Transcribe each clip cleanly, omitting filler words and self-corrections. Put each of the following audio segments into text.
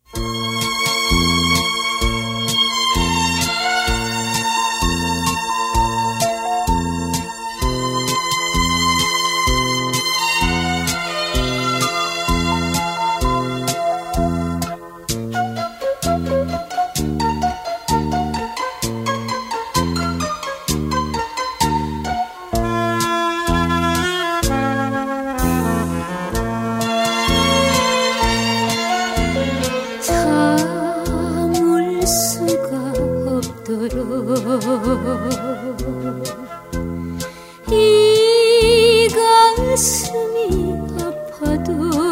이 가슴이 아파도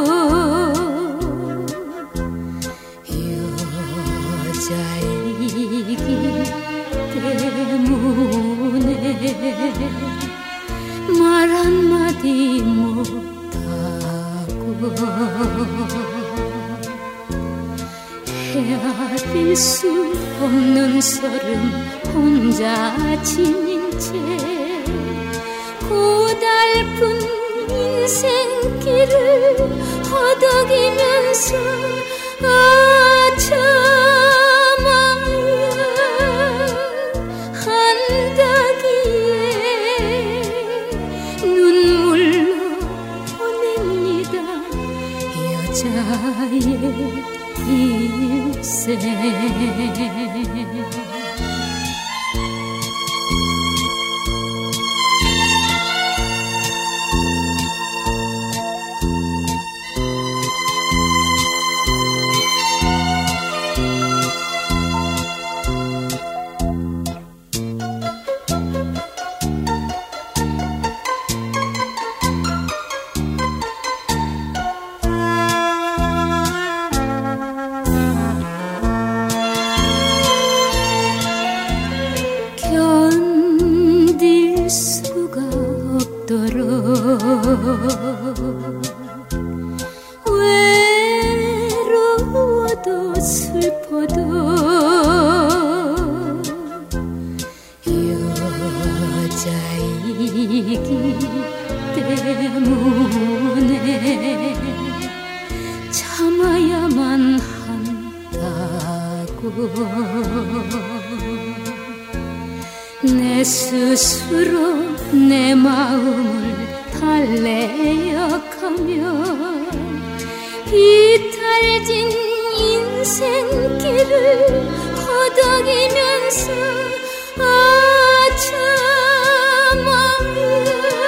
여자이기 때문에 말 한마디 못하고 헤아릴 수 없는 서름 혼자 지닌 채 고달픈 인생길을 허덕이면서 참아야 한다기에 눈물로 보냅니다 여자의 일생. 견딜 수가 없도록 외로워도 슬퍼도 여자이기 때문에 참아야만 한다고 내 스스로 내 마음을 달래어가며 비탈진 인생길을 허덕이면서 참아야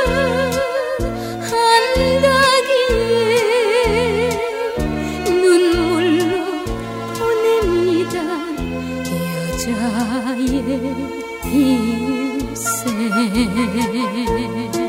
한다기에 눈물로 보냅니다 여자의 일생.